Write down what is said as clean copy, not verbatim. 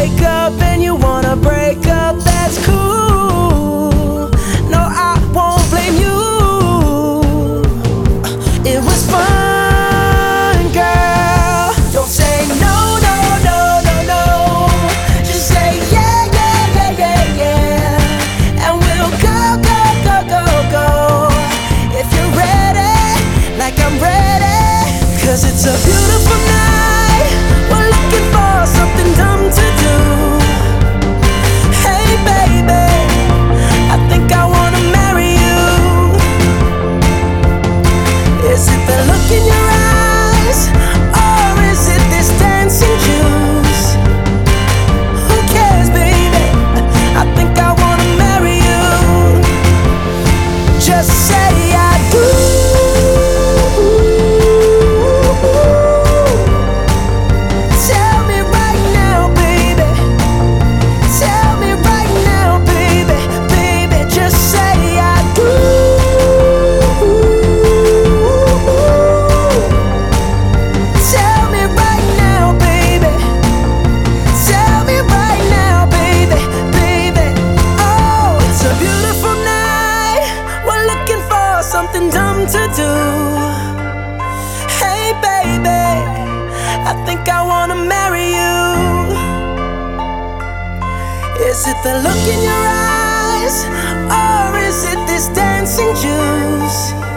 wake up and you wanna break up, that's cool. No, I won't blame you. It was fun, girl. Don't say no, no, no, no, no. Just say yeah, yeah, yeah, yeah, yeah. And we'll go, go, go, go, go. If you're ready, like I'm ready. 'Cause it's a beautiful night. We're looking for something dumb to do. Hey baby, I think I wanna marry you. Is it the look in your eyes, or is it this dancing juice? Who cares, baby? I think I wanna marry you. Just say I do. Tell me right now, baby. Tell me right now, baby. Baby, just say I do. Tell me right now, baby. Tell me right now, baby, baby. Oh, it's a beautiful night. We're looking for something dumb to do. Hey baby, I think I wanna marry you. Is it the look in your eyes, or is it this dancing juice?